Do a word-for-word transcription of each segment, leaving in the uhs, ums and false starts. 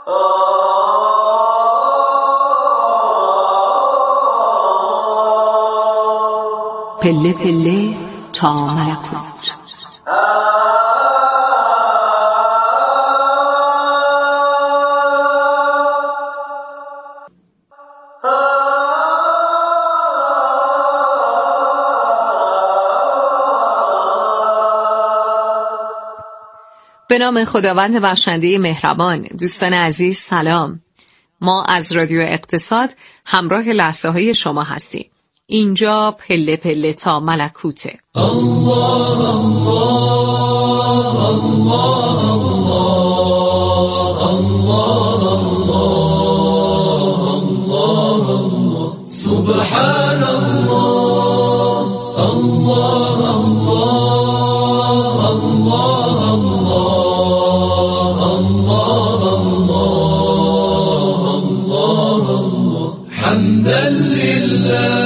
پله پله تا ملکوت. به نام خداوند بخشنده مهربان. دوستان عزیز سلام. ما از رادیو اقتصاد همراه لحظه های شما هستیم. اینجا پله پله تا ملکوته. الله الله الله الله الله الله سبحان الله الله الله الله الله الله الله حمدا لله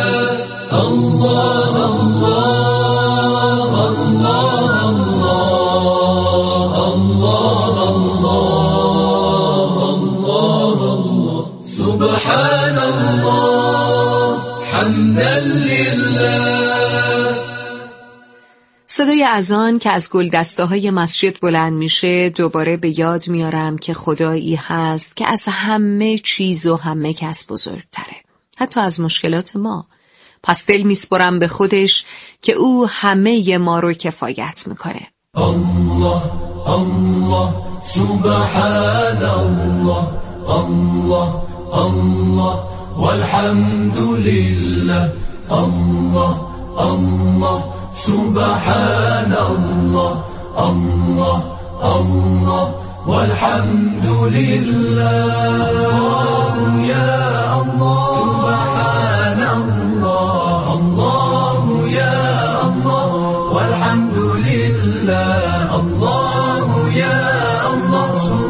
صدای اذان که از گلدسته‌های مسجد بلند میشه دوباره به یاد میارم که خدایی هست که از همه چیز و همه کس بزرگتره، حتی از مشکلات ما. پس دل میسپرم به خودش که او همه ما رو کفایت میکنه. الله الله سبحان الله الله الله والحمد لله الله الله سبحان الله الله الله والحمد لله يا الله سبحان الله الله يا الله والحمد لله الله يا الله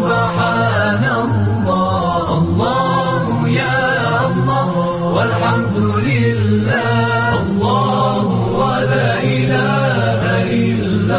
سبحان الله الله يا الله والحمد لله الله ولا إله إلا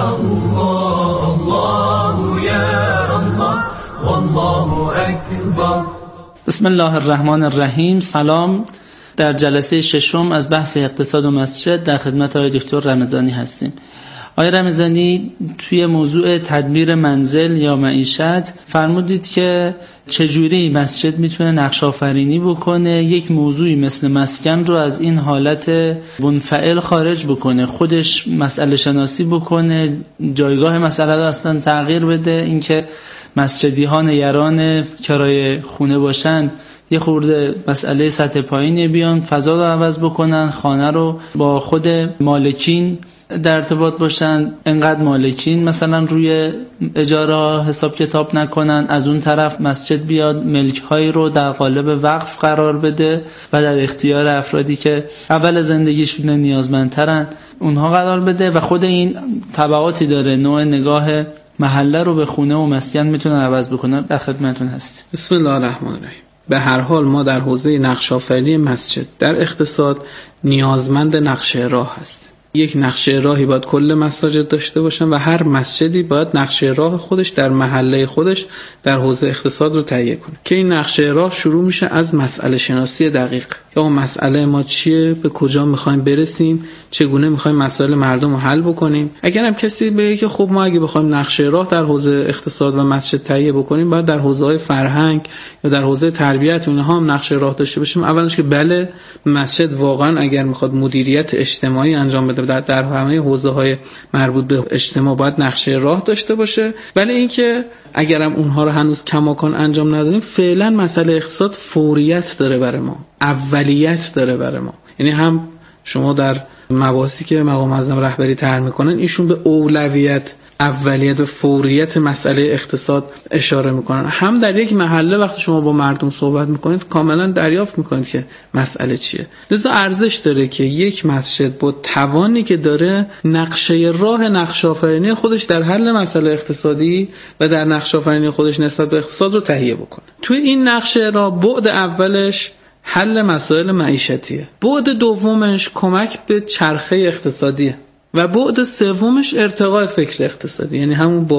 الله الله يا الله والله أكبر. بسم الله الرحمن الرحیم. سلام. در جلسه ششم از بحث اقتصاد و مسجد در خدمت آقای دکتر رمضانی هستیم. آقای رمضانی توی موضوع تدبیر منزل یا معیشت فرمودید که چجوری مسجد میتونه نقش آفرینی بکنه، یک موضوعی مثل مسکن رو از این حالت منفعل خارج بکنه، خودش مسئله شناسی بکنه، جایگاه مسئله رو اصلا تغییر بده. اینکه مسجدی ها نگران کرایه خونه باشن یه خورده مسئله سطح پایینی بیان، فضا رو عوض بکنن، خانه رو با خود مالکین در ارتباط باشن، انقدر مالکین مثلا روی اجاره حساب کتاب نکنن، از اون طرف مسجد بیاد ملک هایی رو در قالب وقف قرار بده و در اختیار افرادی که اول زندگیشون نیازمندترن اونها قرار بده و خود این تبعاتی داره، نوع نگاه محله رو به خونه و مسکن میتونه عوض بکنه. در خدمتتون هستیم. بسم الله الرحمن الرحیم. به هر حال ما در حوزه نقش آفرینی مسجد در اقتصاد نیازمند نقشه راه هستیم. یک نقشه راهی باید کل مساجد داشته باشن و هر مسجدی باید نقشه راه خودش در محله خودش در حوزه اقتصاد رو تهیه کنه که این نقشه راه شروع میشه از مسئله شناسی دقیق. یا مسئله ما چیه، به کجا میخوایم برسیم، چگونه میخوایم مسائل مردم رو حل بکنیم. اگر هم کسی بگه که خب ما اگه بخوایم نقشه راه در حوزه اقتصاد و مسجد تهیه بکنیم باید در حوزه‌های فرهنگ یا در حوزه تربیت اونها هم نقشه راه داشته باشیم، اولش که بله مسجد واقعا اگر میخواد مدیریت اجتماعی انجام بده در, در همه حوزه‌های مربوط به اجتماع باید نقشه راه داشته باشه. ولی اینکه اگرم اونها رو هنوز کماکان انجام ندادیم، فعلا مسئله اقتصاد فوریت داره برای ما، اولیت داره برای ما. یعنی هم شما در مباحثی که مقام معظم رهبری طرح میکنن ایشون به اولویت، اولیت و فوریت مسئله اقتصاد اشاره میکنن، هم در یک محله وقتی شما با مردم صحبت میکنید کاملا دریافت میکنید که مسئله چیه. لذا ارزش داره که یک مسجد با توانی که داره نقشه راه نقش آفرینی خودش در حل مسئله اقتصادی و در نقش آفرینی خودش نسبت به اقتصاد رو تهیه بکنه. توی این نقشه راه بعد اولش حل مسائل معیشتیه، بعد دومش کمک به چرخه اقتصادیه و بعد سومش ارتقاء فکر اقتصادی، یعنی همون با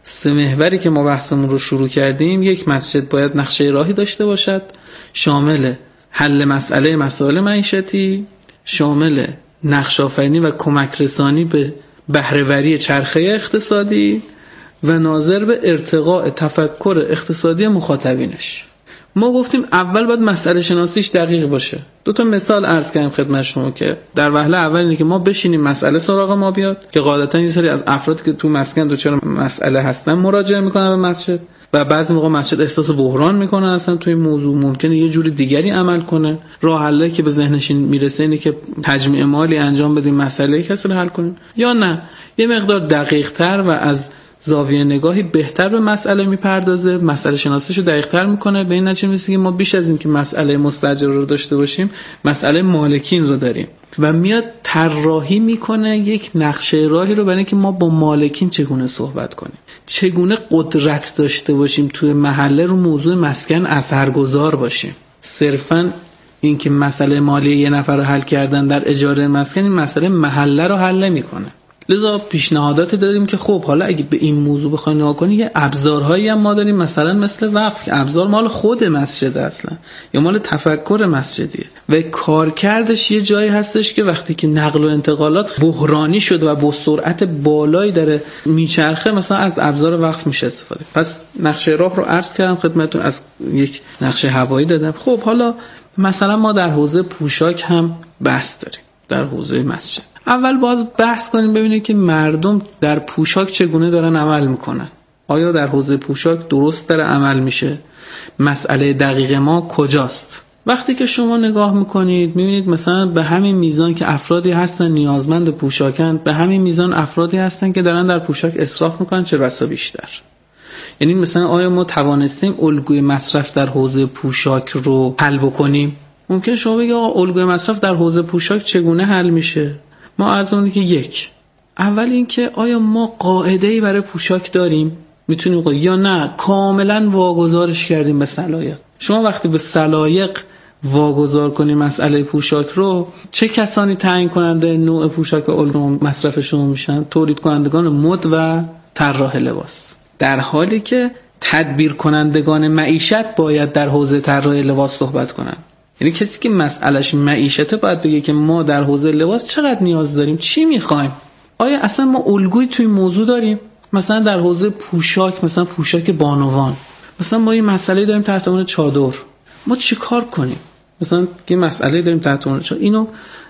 سه محوری که ما بحثمون رو شروع کردیم، یک مسجد باید نقشه راهی داشته باشد شامل حل مسئله مسائل معیشتی، شامل نقش آفرینی و کمک رسانی به بهره‌وری چرخه اقتصادی و ناظر به ارتقاء تفکر اقتصادی مخاطبینش. ما گفتیم اول باید مسئله شناسیش دقیق باشه. دو تا مثال عرض کردم خدمت شما که در وهله اول اینه که ما بشینیم مسئله سراغ ما بیاد، که غالبا یه سری از افرادی که تو مسکن دچار مسئله هستن مراجعه میکنن به مسجد و بعضی موقع مسجد احساس بحران میکنه اصلا توی موضوع، ممکنه یه جوری دیگری عمل کنه. راه حلی که به ذهنش میرسه اینه که تجمیع مالی انجام بدیم مسئله کسی رو حل کنیم، یا نه یه مقدار دقیق تر و از زاویه نگاهی بهتر به مسئله میپردازه، مسئله شناسیشو دقیق تر میکنه. به این نتیجه میرسه که ما بیش از این که مسئله مستاجر رو داشته باشیم، مسئله مالکین رو داریم و میاد طراحی میکنه یک نقشه راهی رو برای اینکه ما با مالکین چگونه صحبت کنیم، چگونه قدرت داشته باشیم توی محله رو موضوع مسکن اثرگذار باشیم. صرفاً این که مسئله مالی یه نفر رو حل کردن در اجاره مسکن، این مسئله محله رو حل نمیکنه. لذا پیشنهاداتی داریم که خب حالا اگه به این موضوع بخواید نگاه کنید، یه ابزارهایی هم ما داریم، مثلا مثل وقف که ابزار مال خود مسجد اصلا یا مال تفکر مسجدیه و کارکردش یه جایی هستش که وقتی که نقل و انتقالات بحرانی شد و با سرعت بالایی داره میچرخه، مثلا از ابزار وقف میشه استفاده. پس نقشه راه رو عرض کردم خدمتتون، از یک نقشه هوایی دادم. خب حالا مثلا ما در حوزه پوشاک هم بحث داریم. در حوزه مسجد اول باید بحث کنیم ببینیم که مردم در پوشاک چگونه دارن عمل میکنن. آیا در حوزه پوشاک درست داره عمل میشه؟ مسئله دقیق ما کجاست؟ وقتی که شما نگاه میکنید میبینید مثلا به همین میزان که افرادی هستن نیازمند پوشاکن، به همین میزان افرادی هستن که دارن در پوشاک اسراف میکنن، چه بسا بیشتر. یعنی مثلا آیا ما توانستیم الگوی مصرف در حوزه پوشاک رو حل بکنیم؟ ممکن شما بگید آقا الگوی مصرف در حوزه پوشاک چگونه حل میشه؟ ما عرض می‌کنیم که یک، اول این که آیا ما قاعده‌ای برای پوشاک داریم میتونیم قا... یا نه کاملا واگذارش کردیم به سلایق. شما وقتی به سلایق واگذار کنیم مسئله پوشاک رو، چه کسانی تعیین کننده نوع پوشاک الگوی مصرف شما میشن؟ تولید کنندگان مد و طراح لباس، در حالی که تدبیر کنندگان معیشت باید در حوزه طراح لباس صحبت کنن. یعنی کسی که مسئلهش معیشته باید بگه که ما در حوزه لباس چقدر نیاز داریم، چی میخوایم، آیا اصلا ما الگوی توی موضوع داریم. مثلا در حوزه پوشاک، مثلا پوشاک بانوان، مثلا ما یه مسئله داریم تحت عنوان چادر، ما چی کار کنیم؟ مثلا یه مسئله داریم تحت عنوان چادر، اینو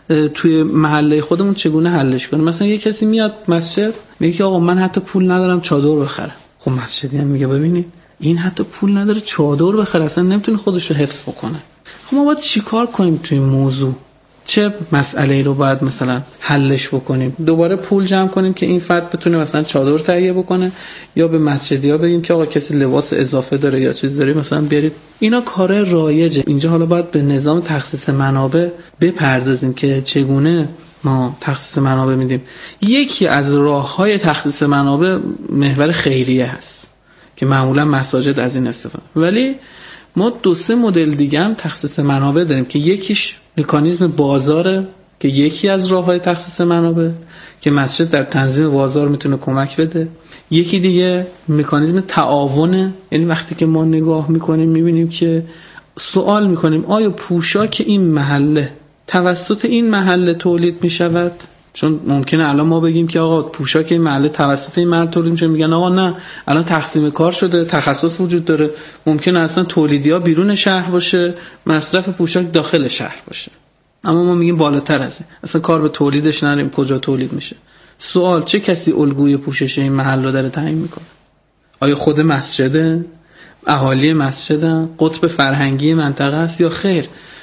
توی محله خودمون چگونه حلش کنیم؟ مثلا یه کسی میاد مسجد میگه که آقا من حتی پول ندارم چادر بخرم. خب مسجدی هم میگه ببینید این حتی پول نداره چادر بخره، اصلا نمیتونه خودش رو حفظ بکنه. خب ما باید چی کار کنیم توی موضوع؟ چه مسئله رو باید مثلا حلش بکنیم؟ دوباره پول جمع کنیم که این فرد بتونه مثلا چادر تهیه بکنه، یا به مسجدیا بگیم که آقا کسی لباس اضافه داره یا چیز داره مثلا بیارید. اینا کار رایجه. اینجا حالا باید به نظام تخصیص منابع بپردازیم که چگونه ما تخصیص منابع میدیم. یکی از راه‌های تخصیص منابع محور خیریه هست که معمولا مساجد از این استفاده، ولی ما دو سه مدل دیگه هم تخصیص منابع داریم که یکیش مکانیزم بازاره که یکی از راه‌های تخصیص منابع که مسجد در تنظیم بازار میتونه کمک بده. یکی دیگه مکانیزم تعاونه، یعنی وقتی که ما نگاه میکنیم میبینیم که سوال میکنیم آیا پوشاک این محله توسط این محله تولید میشود؟ چون ممکنه الان ما بگیم که آقا پوشاک این محله توسط این محله تولید میشه، میگن آقا نه الان تقسیم کار شده، تخصص وجود داره، ممکنه اصلا تولیدیا بیرون شهر باشه، مصرف پوشاک داخل شهر باشه. اما ما میگیم بالاتر از این، اصلا کار به تولیدش نداریم، کجا تولید میشه. سوال، چه کسی الگوی پوشش این محل رو داره تعیین میکنه؟ آیا خود مسجده، اهالی مسجدن، قطب فرهنگی منطقه است یا خیر؟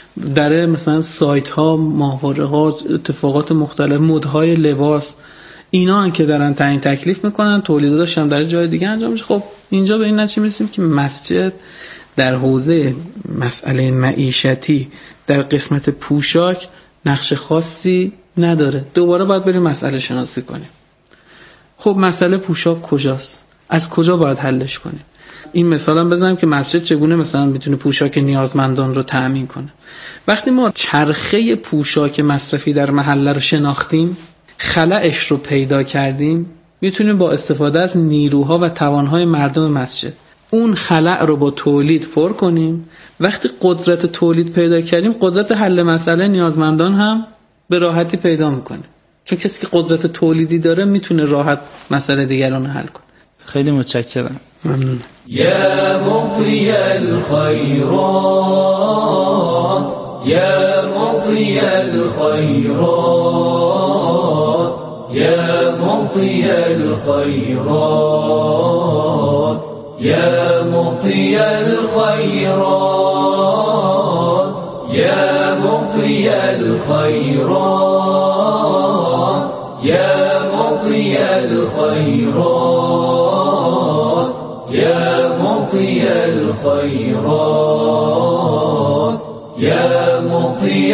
در مثلا سایت ها، ماهواره ها، اتفاقات مختلف، مدهای لباس، اینا هم که دارن تعیین تکلیف میکنن، تولیداتش هم در جای دیگه انجام میشه. خب اینجا به این نتیجه میرسیم که مسجد در حوزه مسئله معیشتی در قسمت پوشاک نقش خاصی نداره. دوباره باید بریم مسئله شناسی کنیم. خب مسئله پوشاک کجاست؟ از کجا باید حلش کنیم؟ این مثال هم بزنم که مسجد چگونه مثلا میتونه پوشاک نیازمندان رو تأمین کنه. وقتی ما چرخه پوشاک مصرفی در محله رو شناختیم، خلأش رو پیدا کردیم، میتونیم با استفاده از نیروها و توانهای مردم مسجد اون خلأ رو با تولید پر کنیم. وقتی قدرت تولید پیدا کردیم، قدرت حل مسئله نیازمندان هم به راحتی پیدا میکنه، چون کسی که قدرت تولیدی داره میتونه راحت مسئله دیگران حل کنه. خیلی متشکرم. ممنون. یا مقضی الخیرات یا مقضی الخیرات یا مقضی الخیرات یا مقضی الخیرات یا مقضی الخیرات یا مقضی الخیرات یا مقضی الخیرات یا مقضی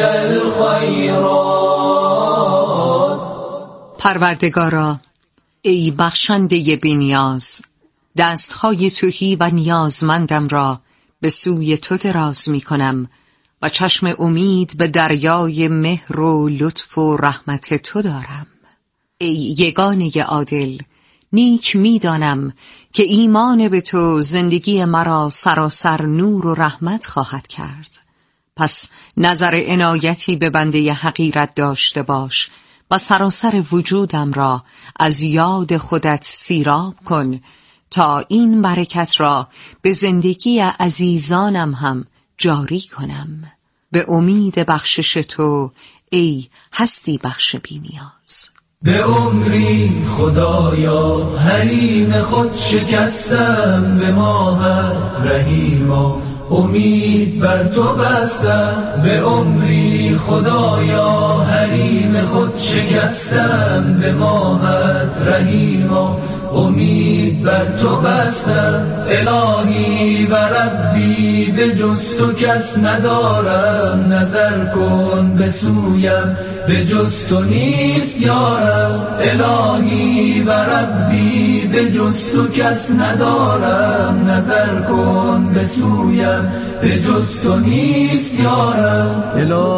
الخیرات. پروردگارا، ای بخشنده بی‌نیاز، دستهای تهی و نیازمندم را به سوی تو دراز می کنم و چشم امید به دریای مهر و لطف و رحمت تو دارم. ای یگانه عادل، نیک می دانم که ایمان به تو زندگی مرا سراسر نور و رحمت خواهد کرد. پس نظر عنایتی به بنده حقیرت داشته باش و سراسر وجودم را از یاد خودت سیراب کن تا این برکت را به زندگی عزیزانم هم جاری کنم. به امید بخشش تو ای هستی بخش بی نیاز. به عمری خدایا حریم خود شکستم، به ماهت رحیما امید بر تو بستم. به عمری خدایا حریم خود شکستم، به ماهت رحیما امید بر تو بستم. الهی و ربی به جز تو کس ندارم، نظر کن به سویم به جز تو نیست یارم. الهی و ربی به جز تو کس ندارم، نظر کن به سویم به جز تو نیست یارم.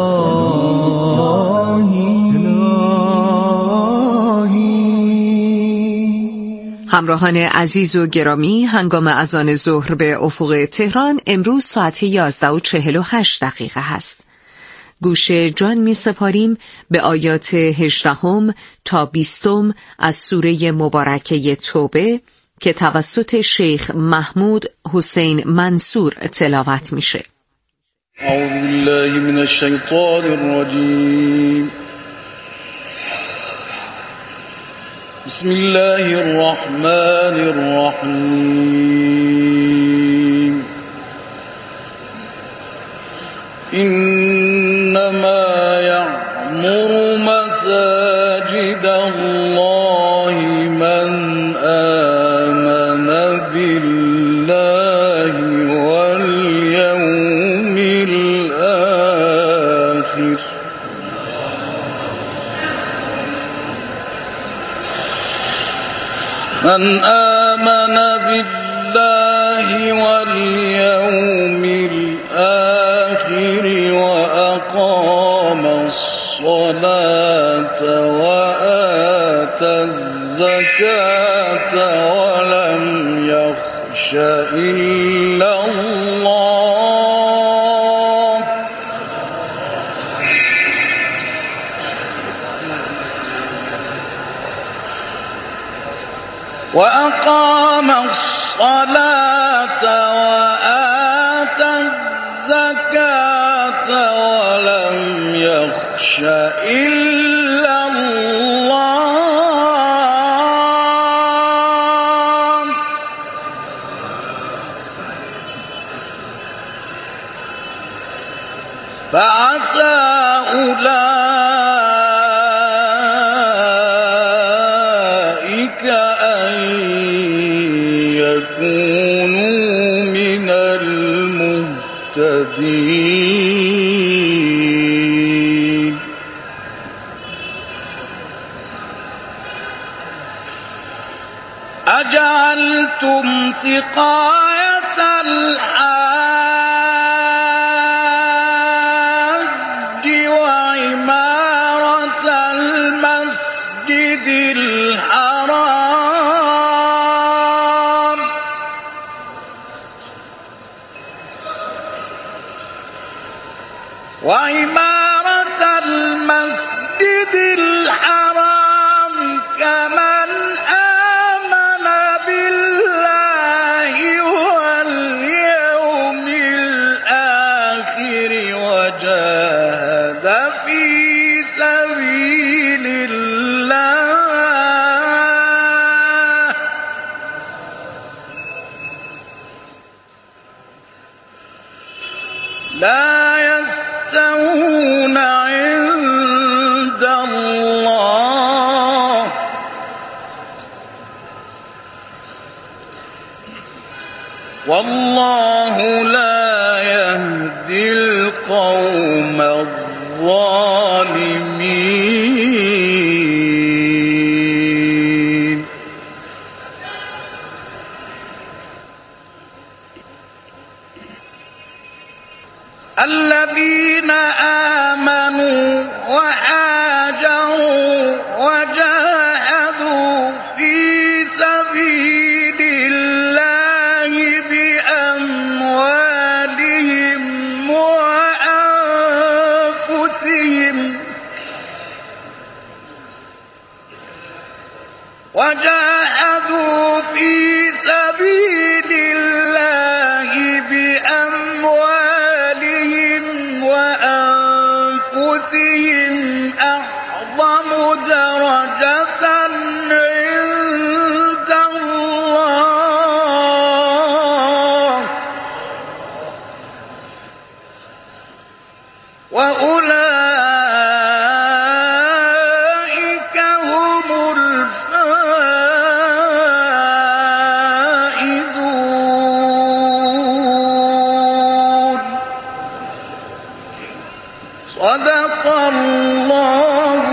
الهی همراهان عزیز و گرامی، هنگام اذان ظهر به افق تهران امروز ساعت یازده و چهل و هشت دقیقه هست. گوش جان می سپاریم به آیات هجدهم تا بیستم از سوره مبارکه توبه که توسط شیخ محمود حسین منصور تلاوت میشه. اعوذ بالله من الشیطان الرجیم. بسم الله الرحمن الرحیم. انما یعمر مساجد الله من آمن بالله والیوم الآخر من آمن بالله واليوم الآخر وأقام الصلاة وآتى الزكاة ولم يخش إلا الله وأقام الصلاة وآتى الزكاة ولم يخش إلا الله فعسى أولئك أن يكونوا من المهتدين. أجعلتم سقاية الحاج وعمارة المسجد الحرام وعمارة المسجد الحرام كمن آمن بالله واليوم الآخر وجاهد في سبيل الله لا يستوون عند الله والله لا يهدي القوم الظالمين الذين آمنوا وهاجروا وجاهدوا في سبيل الله بأموالهم وأنفسهم وجاهدوا في سبيل الله بأموالهم وأنفسهم أعظم درجة عند الله وأولئك هم الفائزون صدق الله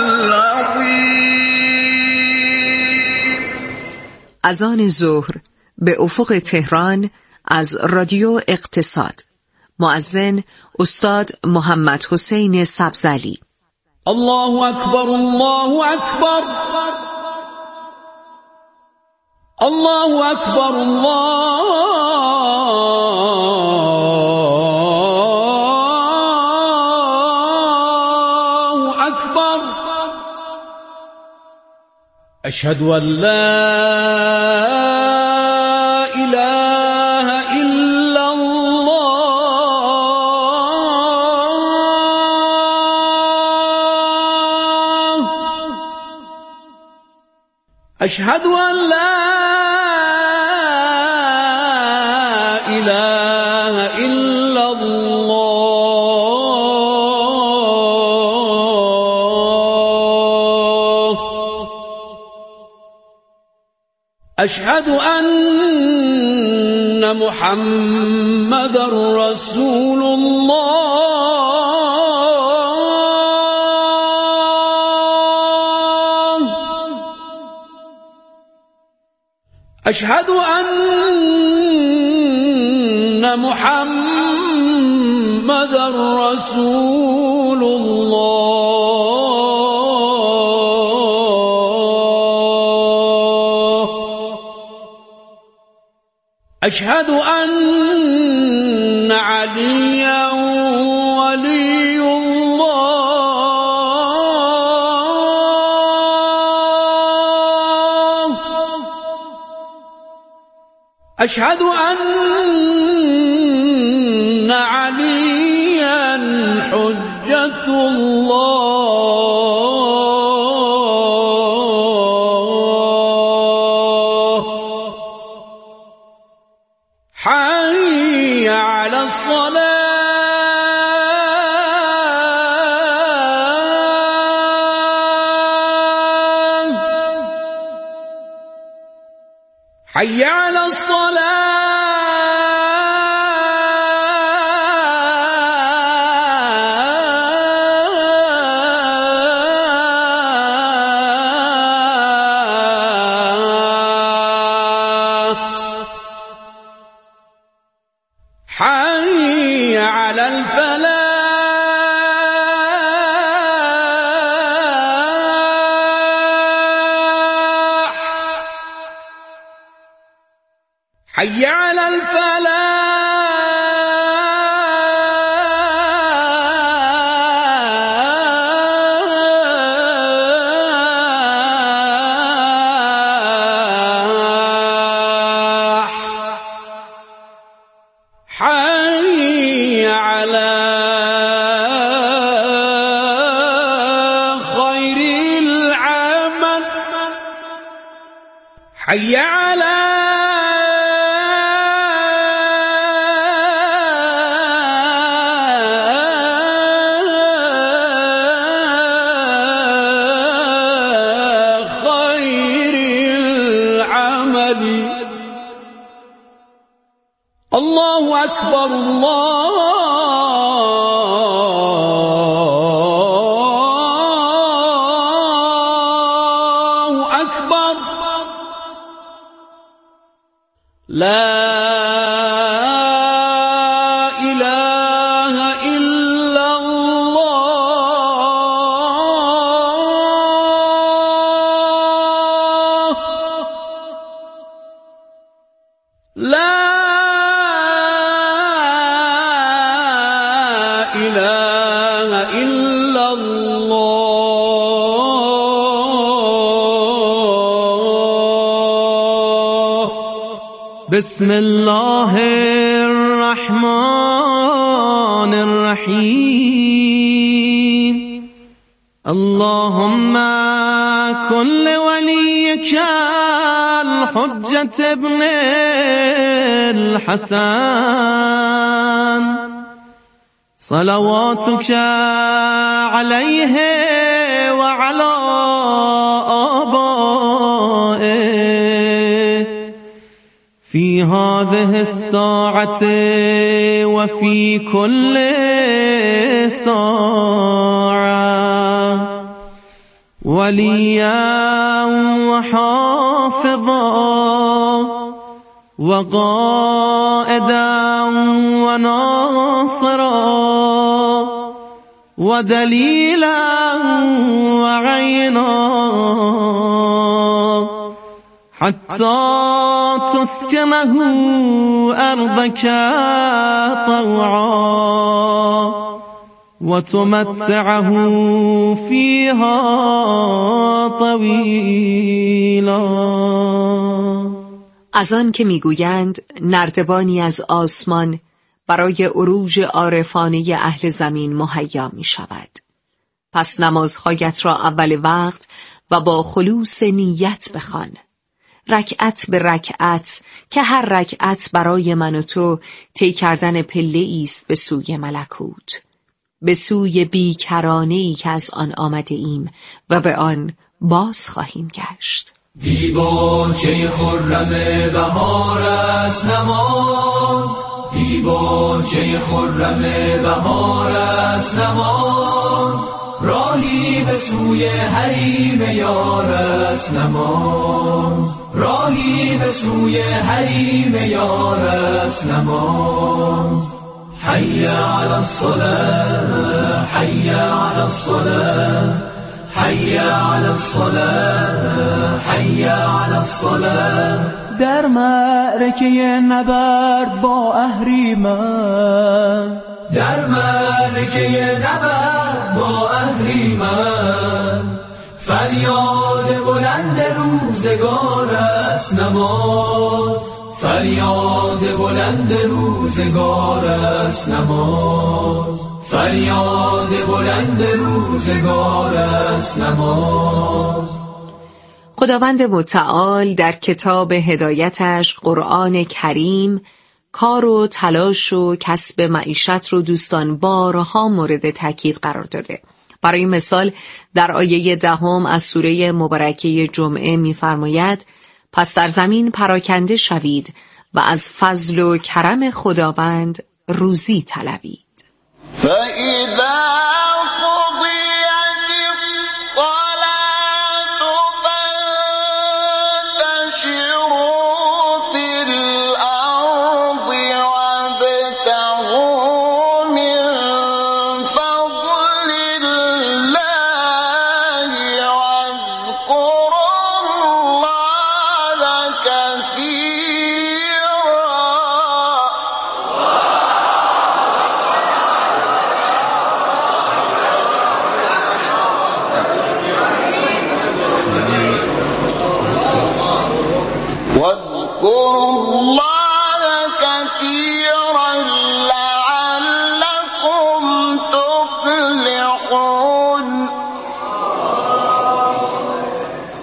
العظيم. اذان ظهر به افق تهران از رادیو اقتصاد. مؤذن استاد محمد حسین سبزعلی. الله أكبر الله أكبر الله أكبر الله أكبر أشهد أن لا إله إلا الله أشهد أن لا إله إلا الله أشهد أن محمدا رسول الله أشهد أن محمدا رسول الله أشهد أن عليا ولي الله أشهد أن عليا حجة الله حي على الصلاة حي على الصلاة حي على الفلاح حي على الفلاح حي على خير العمل حي على خير العمل. الله أكبر الله أكبر لا إله إلا الله لا إله إلا الله. بسم الله الرحمن الرحيم. اللهم كن لوليك الحجة ابن الحسن صلواتك عليه وعلى آبائه في هذه الساعة وفي كل ساعة وليا وحافظا وقائدا وناصرا ودليلا وعينا حتى تسكنه أرضك طوعا وتمتعه فيها طويلا. از آن که میگویند نردبانی از آسمان برای عروج عارفانه اهل زمین مهیا می شود. پس نمازهایت را اول وقت و با خلوص نیت بخوان، رکعت به رکعت، که هر رکعت برای من و تو طی کردن پله است به سوی ملکوت، به سوی بیکرانه‌ای که از آن آمده ایم و به آن باز خواهیم گشت. دیباچه خرم بهار است نماز، دیباچه خرم بهار است نماز، راهی به سوی حریم یار است نماز، راهی به سوی حریم یار است نماز. حی علی الصلاة حی علی الصلاة حی علی الصلاة حی علی الصلاة. در معرکه نبرد با اهریمن، در معرکه نبرد با اهریمن، فریاد بلند روزگار است نماز، فریاد بلند روزگار است نماز، فریاد بلند روزگار است نماز. خداوند متعال در کتاب هدایتش قرآن کریم کار و تلاش و کسب معیشت رو دوستان بارها مورد تاکید قرار داده. برای مثال در آیه دهم از سوره مبارکه جمعه می‌فرماید پس در زمین پراکنده شوید و از فضل و کرم خداوند روزی طلبید. فَإِذَا واذكروا الله كثيرا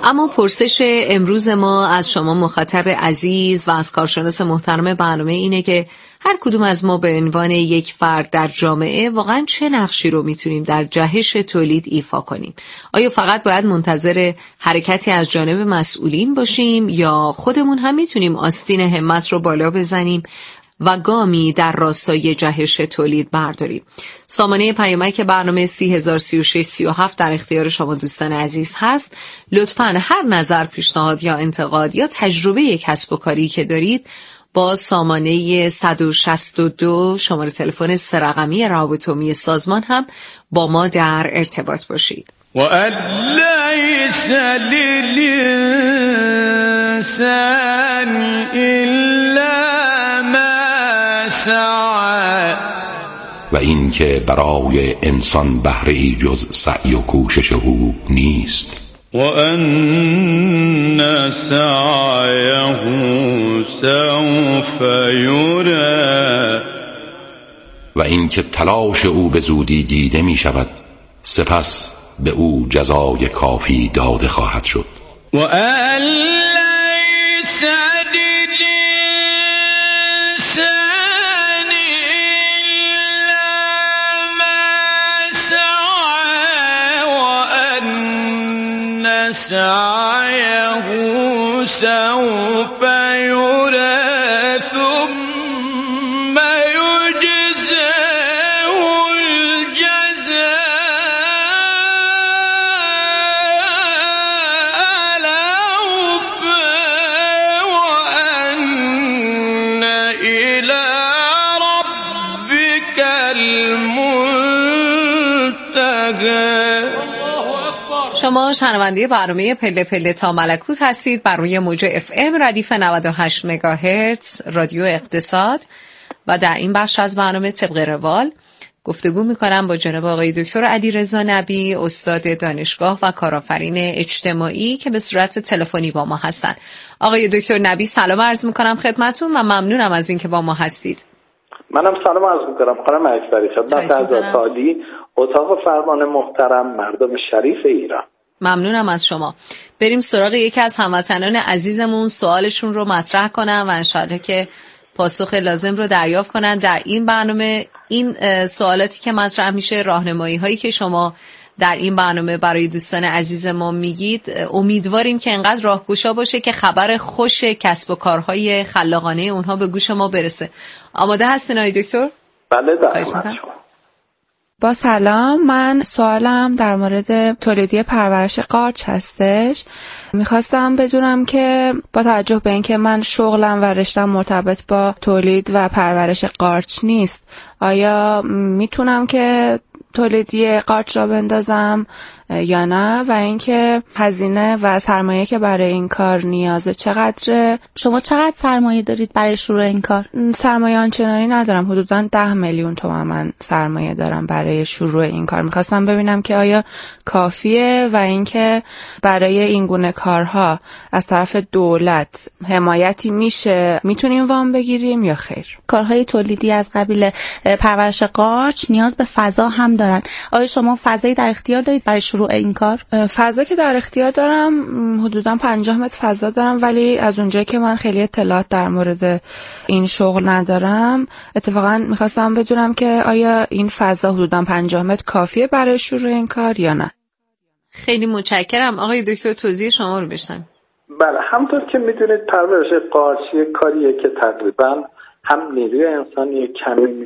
اما پرسش امروز ما از شما مخاطب عزیز و از کارشناس محترم برنامه اینه که هر کدوم از ما به عنوان یک فرد در جامعه واقعا چه نقشی رو میتونیم در جهش تولید ایفا کنیم؟ آیا فقط باید منتظر حرکتی از جانب مسئولین باشیم یا خودمون هم میتونیم آستین همت رو بالا بزنیم و گامی در راستای جهش تولید برداریم؟ سامانه پیامک برنامه سی هزار و سی و شش سی و هفت در اختیار شما دوستان عزیز هست. لطفاً هر نظر، پیشنهاد یا انتقاد یا تجربه یک کسب و کاری که دارید با سامانه صد و شصت و دو شماره تلفن سه رقمی روابط سازمان هم با ما در ارتباط باشید. و لیس للانسان الا ما سعی، و این که برای انسان بهره ای جز سعی و کوشش او نیست. و ان سعیه سوف یری، و این که تلاش او به زودی دیده می شود، سپس به او جزای کافی داده خواهد شد. و ان لیس للانسان الا ما سعی، و ان سعیه سوف یری ثم یجزاه الجزاء الاوفی، و ان الی ربک المنتهی. شما شنونده برنامه پله پله تا ملکوت هستید بر روی موج اف ام ردیف نود و هشت مگاهرتز رادیو اقتصاد و در این بخش از برنامه طبق روال گفتگو میکنم با جناب آقای دکتر علیرضا نبی، استاد دانشگاه و کارآفرین اجتماعی که به صورت تلفنی با ما هستند. آقای دکتر نبی سلام عرض میکنم خدمتتون و ممنونم از اینکه با ما هستید. منم سلام عرض میکنم خانم اکبری، خدمت حضرت عالی، اتاق فرمان محترم، مردم شریف ایران. ممنونم از شما. بریم سراغ یکی از هموطنان عزیزمون، سوالشون رو مطرح کنم و انشالله که پاسخ لازم رو دریافت کنن در این برنامه. این سوالاتی که مطرح میشه، راهنمایی هایی که شما در این برنامه برای دوستان عزیز ما میگید، امیدواریم که انقدر راهگشا باشه که خبر خوش کسب و کارهای خلاقانه اونها به گوش ما برسه. آماده هستین آقای دکتر؟ بله در خدمت شما. با سلام، من سوالم در مورد تولیدی پرورش قارچ هستش. میخواستم بدونم که با توجه به اینکه من شغلم و رشتم مرتبط با تولید و پرورش قارچ نیست، آیا میتونم که تولیدی قارچ را بندازم یا نه؟ و اینکه هزینه و سرمایه که برای این کار نیازه چقدره؟ شما چقدر سرمایه دارید برای شروع این کار؟ سرمایه آنچنانی ندارم، حدوداً ده میلیون تومان من سرمایه دارم برای شروع این کار. میخواستم ببینم که آیا کافیه و اینکه برای این گونه کارها از طرف دولت حمایتی میشه، میتونیم وام بگیریم یا خیر؟ کارهای تولیدی از قبیل پرورش قارچ نیاز به فضا هم دارن. آیا شما فضایی در اختیار دارید برای شروع این کار؟ فضا که در اختیار دارم، حدوداً پنجاه متر فضا دارم، ولی از اونجایی که من خیلی اطلاعات در مورد این شغل ندارم، اتفاقاً میخواستم بدونم که آیا این فضا حدوداً پنجاه متر کافیه برای شروع این کار یا نه؟ خیلی متشکرم. آقای دکتر توضیح شما رو بشنویم. بله، همونطور که میدونید پرورش قارچ یک کاریه که تقریباً هم نیروی انسانی کمی